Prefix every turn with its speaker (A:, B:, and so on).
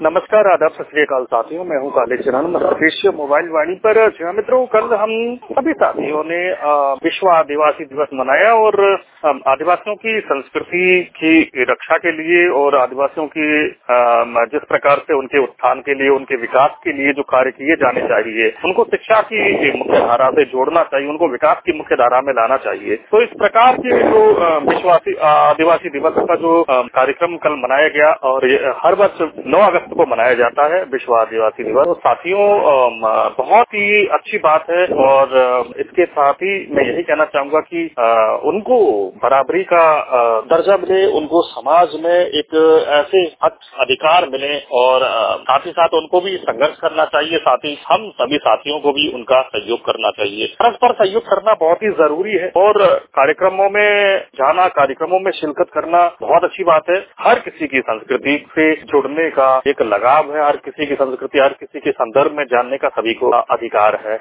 A: नमस्कार, आदाब, सत श्री अकाल साथियों। मैं हूं कालीचरण, मध्य प्रदेश मोबाइल वाणी पर। मित्रों, कल हम सभी साथियों ने विश्व आदिवासी दिवस मनाया और आदिवासियों की संस्कृति की रक्षा के लिए और आदिवासियों की जिस प्रकार से उनके उत्थान के लिए, उनके विकास के लिए जो कार्य किए जाने चाहिए, उनको शिक्षा की मुख्य धारा से जोड़ना चाहिए, उनको विकास की मुख्य धारा में लाना चाहिए। तो इस प्रकार के जो विश्व आदिवासी दिवस का जो कार्यक्रम कल मनाया गया और हर वर्ष 9 अगस्त को मनाया जाता है विश्व आदिवासी दिवस। तो साथियों, बहुत ही अच्छी बात है और इसके साथ ही मैं यही कहना चाहूंगा कि उनको बराबरी का दर्जा मिले, उनको समाज में एक ऐसे हक अधिकार मिले और साथ ही साथ उनको भी संघर्ष करना चाहिए। साथ ही हम सभी साथियों को भी उनका सहयोग करना चाहिए। परस्पर सहयोग करना बहुत ही जरूरी है और कार्यक्रमों में जाना, कार्यक्रमों में शिरकत करना बहुत अच्छी बात है। हर किसी की संस्कृति से जुड़ने का एक लगाव है, हर किसी की संस्कृति, हर किसी के संदर्भ में जानने का सभी को अधिकार है।